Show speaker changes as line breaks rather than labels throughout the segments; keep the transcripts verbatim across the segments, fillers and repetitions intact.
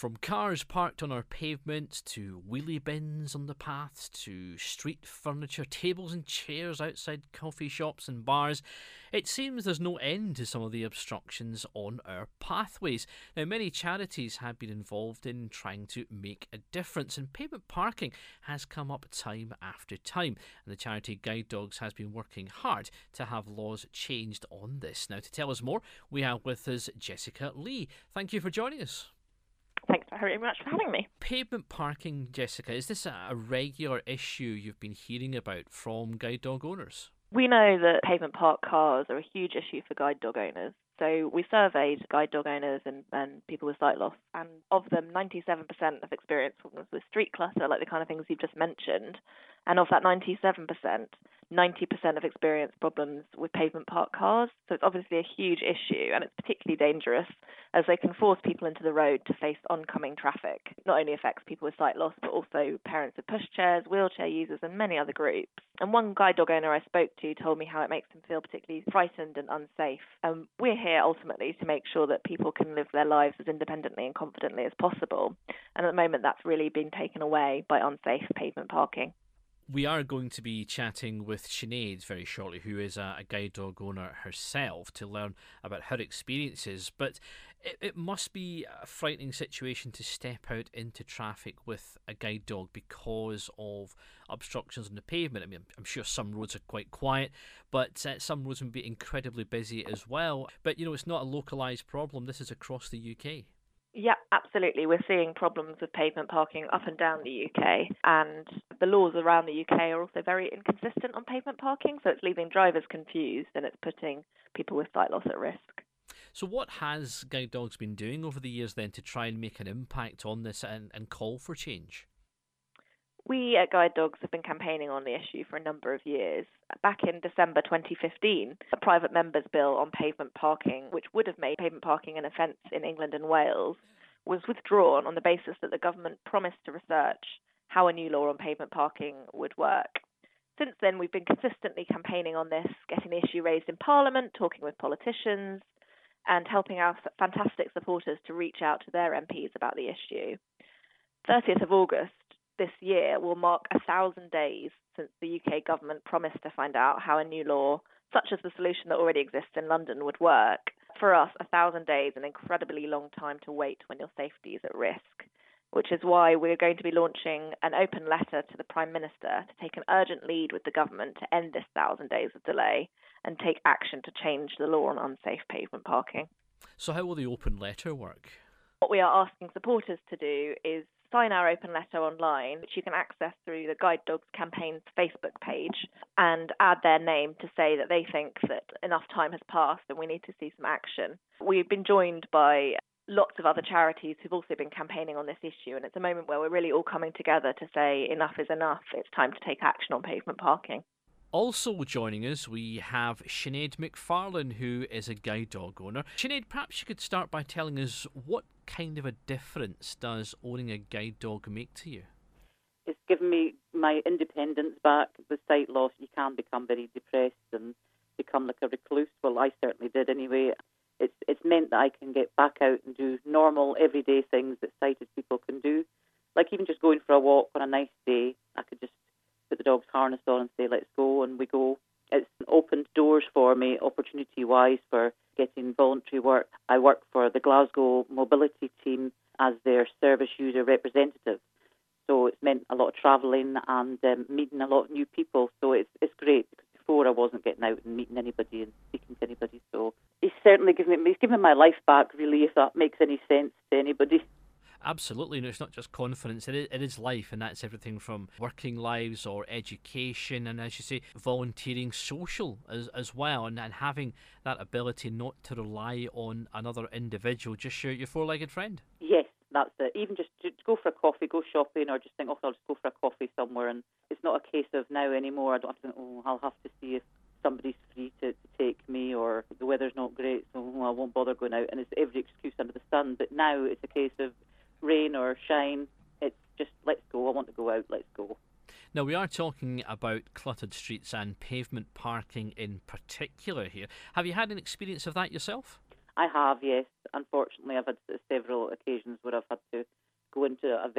From cars parked on our pavements to wheelie bins on the paths to street furniture, tables and chairs outside coffee shops and bars, it seems there's no end to some of the obstructions on our pathways. Now, many charities have been involved in trying to make a difference, and pavement parking has come up time after time, and the charity Guide Dogs has been working hard to have laws changed on this. Now, to tell us more, we have with us Jessica Lee. Thank you for joining us.
Thanks very much for having me.
Pavement parking, Jessica, is this a regular issue you've been hearing about from guide dog owners?
We know that pavement park cars are a huge issue for guide dog owners. So we surveyed guide dog owners and, and people with sight loss, and of them, ninety-seven percent have experienced problems with street clutter, like the kind of things you've just mentioned. And of that ninety-seven percent, ninety percent have experienced problems with pavement park cars. So it's obviously a huge issue, and it's particularly dangerous as they can force people into the road to face oncoming traffic. It not only affects people with sight loss, but also parents with pushchairs, wheelchair users, and many other groups. And one guide dog owner I spoke to told me how it makes him feel particularly frightened and unsafe. Um, we're here ultimately to make sure that people can live their lives as independently and confidently as possible. And at the moment, that's really been taken away by unsafe pavement parking.
We are going to be chatting with Sinead very shortly, who is a, a guide dog owner herself, to learn about her experiences. But it, it must be a frightening situation to step out into traffic with a guide dog because of obstructions on the pavement. I mean, I'm sure some roads are quite quiet, but uh, some roads can be incredibly busy as well. But, you know, it's not a localised problem. This is across the U K.
Yeah, absolutely. We're seeing problems with pavement parking up and down the U K, and the laws around the U K are also very inconsistent on pavement parking, so it's leaving drivers confused and it's putting people with sight loss at risk.
So what has Guide Dogs been doing over the years then to try and make an impact on this and, and call for change?
We at Guide Dogs have been campaigning on the issue for a number of years. Back in December twenty fifteen, a private member's bill on pavement parking, which would have made pavement parking an offence in England and Wales, was withdrawn on the basis that the government promised to research how a new law on pavement parking would work. Since then, we've been consistently campaigning on this, getting the issue raised in Parliament, talking with politicians, and helping our fantastic supporters to reach out to their M Ps about the issue. thirtieth of August this year will mark a thousand days since the U K government promised to find out how a new law, such as the solution that already exists in London, would work. For us, a thousand days is an incredibly long time to wait when your safety is at risk, which is why we're going to be launching an open letter to the Prime Minister to take an urgent lead with the government to end this thousand days of delay and take action to change the law on unsafe pavement parking.
So how will the open letter work?
What we are asking supporters to do is sign our open letter online, which you can access through the Guide Dogs campaign's Facebook page, and add their name to say that they think that enough time has passed and we need to see some action. We've been joined by lots of other charities who've also been campaigning on this issue, and it's a moment where we're really all coming together to say enough is enough. It's time to take action on pavement parking.
Also joining us, we have Sinead McFarlane, who is a guide dog owner. Sinead, perhaps you could start by telling us what kind of a difference does owning a guide dog make to you?
It's given me my independence back. With sight loss, you can become very depressed and become like a recluse. Well, I certainly did anyway. It's it's meant that I can get back out and do normal, everyday things that sighted people can do. Like even just going for a walk on a nice day, I could just put the dog's harness on and say, let's go, and we go. It's opened doors for me, opportunity-wise, for getting voluntary work. I work for the Glasgow Mobility Team as their service user representative. So it's meant a lot of travelling and um, meeting a lot of new people. So it's it's great, because before I wasn't getting out and meeting anybody and speaking to anybody. So it's certainly given me, it's given my life back, really, if that makes any sense to anybody.
Absolutely, no, it's not just confidence, it is, it is life, and that's everything from working lives or education, and as you say, volunteering, social as as well, and, and having that ability not to rely on another individual, just your, your four-legged friend.
Yes, that's it. Even just to go for a coffee, go shopping, or just think, oh, I'll just go for a coffee somewhere, and it's not a case of now anymore, I don't have to think, oh, I'll have to see if somebody's free to, to take me, or the weather's not great, so oh, I won't bother going out, and it's every excuse under the sun. But now it's a case of rain or shine, it's just, let's go, I want to go out, let's go.
Now, we are talking about cluttered streets and pavement parking in particular here. Have you had an experience of that yourself?
I have, yes. Unfortunately, I've had several occasions where I've had to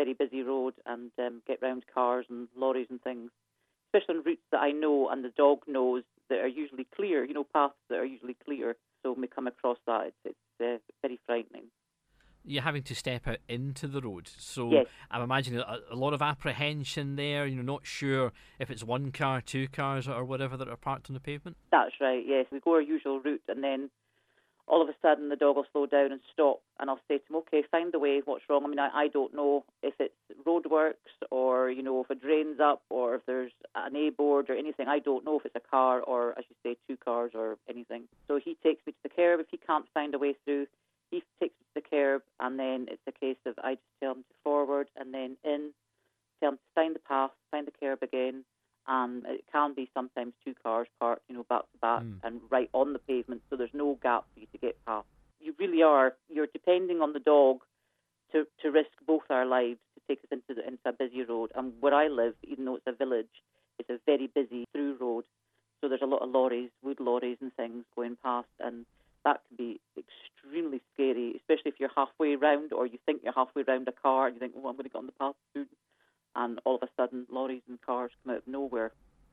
very busy road and um, get round cars and lorries and things, especially on routes that I know and the dog knows that are usually clear, you know, paths that are usually clear. So when we come across that, it's, it's uh, very frightening.
You're having to step out into the road, so
Yes.
I'm imagining a, a lot of apprehension there. You're not sure if it's one car, two cars, or whatever that are parked on the pavement.
That's right, yes. We go our usual route, and then all of a sudden the dog will slow down and stop, and I'll say to him, okay, find the way, what's wrong? I mean, I, I don't know if it's roadworks or, you know, if a drain's up or if there's an A-board or anything. I don't know if it's a car or, as you say, two cars or anything. So he takes me to the curb. If he can't find a way through, he takes me to the curb, and then it's a case of I just tell him to forward and then in, tell him to find the path, find the curb again, and it can be sometimes two cars parked, you know, back to back
Mm.
and right on the pavement, so there's no gap for you to get past. You really are, you're depending on the dog to, to risk both our lives to take us into, the, into a busy road. And where I live, even though it's a village, it's a very busy through road, so there's a lot of lorries, wood lorries and things going past, and that can be extremely scary, especially if you're halfway round or you think you're halfway round a car and you think, oh, I'm going to get on the path soon. And all of a sudden, lorries and cars come out of nowhere.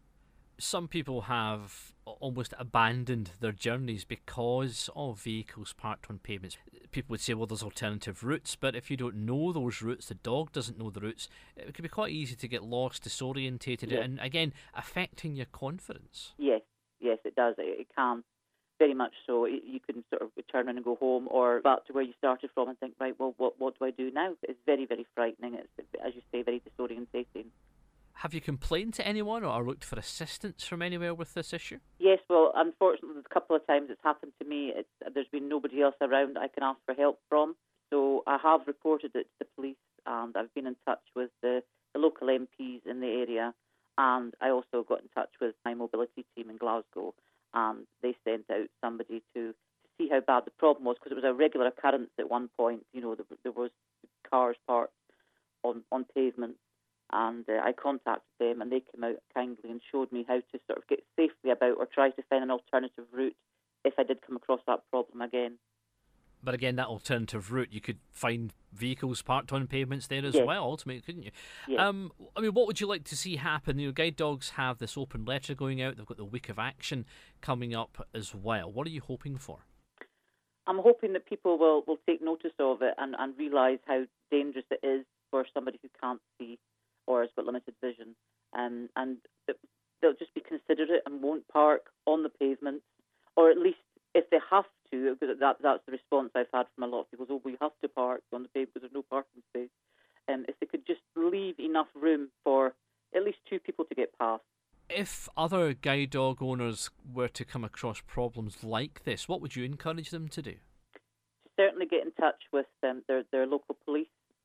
Some people have almost abandoned their journeys because of vehicles parked on pavements. People would say, well, there's alternative routes, but if you don't know those routes, the dog doesn't know the routes, it can be quite easy to get lost, disorientated,
Yes.
and again, affecting your confidence.
Yes, yes, it does. It, it can. Very much so. You can sort of turn around and go home or back to where you started from and think, right, well, what what do I do now? It's very, very frightening. It's, as you say, very disorientating.
Have you complained to anyone or looked for assistance from anywhere with this issue?
Yes, well, unfortunately, a couple of times it's happened to me. It's, there's been nobody else around I can ask for help from. So I have reported it to the police, and I've been in touch with the, the local M Ps in the area, and I also got in touch with my mobility team in Glasgow. And they sent out somebody to, to see how bad the problem was, because it was a regular occurrence at one point. You know, there, there was cars parked on, on pavement, and uh, I contacted them, and they came out kindly and showed me how to sort of get safely about or try to find an alternative route if I did come across that problem again.
But again, that alternative route, you could find vehicles parked on pavements there as
Yes.
well, ultimately, couldn't you?
Yes.
Um, I mean, what would you like to see happen? You know, guide dogs have this open letter going out. They've got the week of action coming up as well. What are you hoping for?
I'm hoping that people will, will take notice of it and, and realise how dangerous it is for somebody who can't see or has got limited vision. Um, and that they'll just be considerate and won't park on the pavements, or at least if they have to, because that, that's the response I've had from a lot of people. Oh, we have to park on the pavement because there's no parking space. Um, if they could just leave enough room for at least two people to get past.
If other guide dog owners were to come across problems like this, what would you encourage them to do?
Certainly get in touch with um, their, their local police,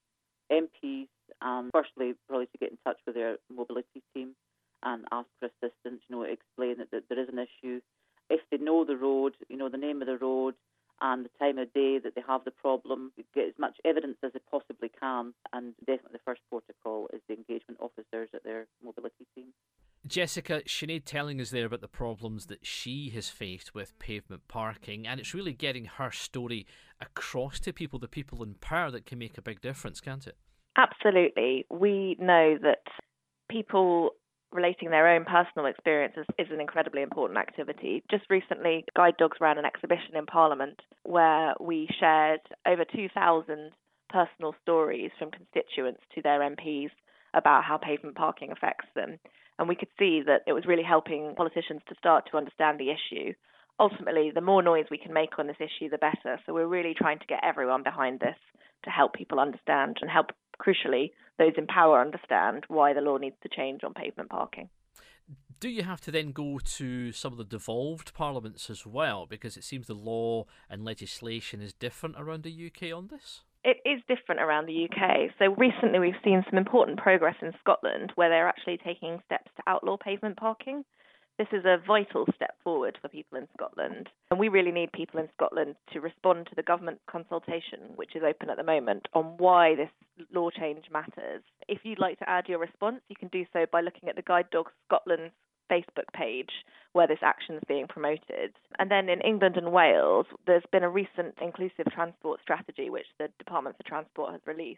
M Ps, and firstly probably to get in touch with their mobility team and ask for assistance, you know, explain that, that there is an issue. If they know the road, you know, the name of the road and the time of day that they have the problem, get as much evidence as they possibly can, and definitely the first port of call is the engagement officers at their mobility team.
Jessica, Sinead telling us there about the problems that she has faced with pavement parking, and it's really getting her story across to people, the people in power, that can make a big difference, can't it?
Absolutely. We know that people relating their own personal experiences is an incredibly important activity. Just recently, Guide Dogs ran an exhibition in Parliament where we shared over two thousand personal stories from constituents to their M Ps about how pavement parking affects them. And we could see that it was really helping politicians to start to understand the issue. Ultimately, the more noise we can make on this issue, the better. So we're really trying to get everyone behind this to help people understand and help, crucially, those in power understand why the law needs to change on pavement parking.
Do you have to then go to some of the devolved parliaments as well? Because it seems the law and legislation is different around the U K on this.
It is different around the U K. So recently we've seen some important progress in Scotland where they're actually taking steps to outlaw pavement parking. This is a vital step forward for people in Scotland. And we really need people in Scotland to respond to the government consultation, which is open at the moment, on why this law change matters. If you'd like to add your response, you can do so by looking at the Guide Dogs Scotland's Facebook page where this action is being promoted. And then in England and Wales, there's been a recent inclusive transport strategy which the Department for Transport has released,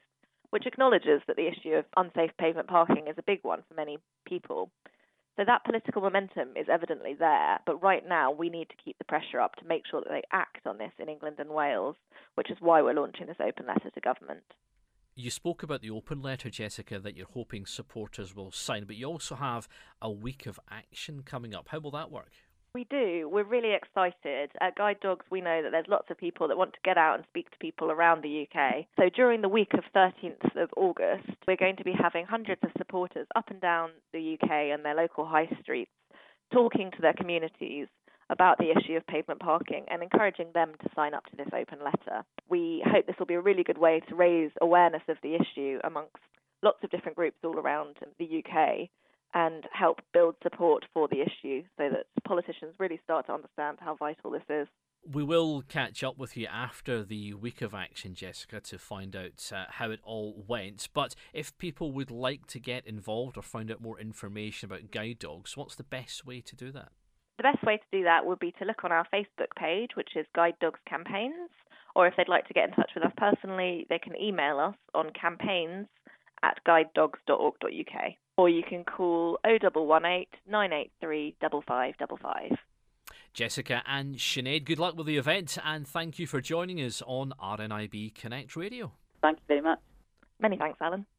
which acknowledges that the issue of unsafe pavement parking is a big one for many people. So that political momentum is evidently there, but right now we need to keep the pressure up to make sure that they act on this in England and Wales, which is why we're launching this open letter to government.
You spoke about the open letter, Jessica, that you're hoping supporters will sign, but you also have a week of action coming up. How will that work?
We do. We're really excited. At Guide Dogs, we know that there's lots of people that want to get out and speak to people around the U K. So during the week of thirteenth of August, we're going to be having hundreds of supporters up and down the U K and their local high streets talking to their communities about the issue of pavement parking and encouraging them to sign up to this open letter. We hope this will be a really good way to raise awareness of the issue amongst lots of different groups all around the U K and help build support for the issue so that politicians really start to understand how vital this is.
We will catch up with you after the week of action, Jessica, to find out uh, how it all went. But if people would like to get involved or find out more information about Guide Dogs, what's the best way to do that?
The best way to do that would be to look on our Facebook page, which is Guide Dogs Campaigns, or if they'd like to get in touch with us personally, they can email us on campaigns at guide dogs dot org dot U K, or you can call oh one one eight, nine eight three, five five five five.
Jessica and Sinead, good luck with the event, and thank you for joining us on R N I B Connect Radio.
Thank you very much.
Many thanks, Alan.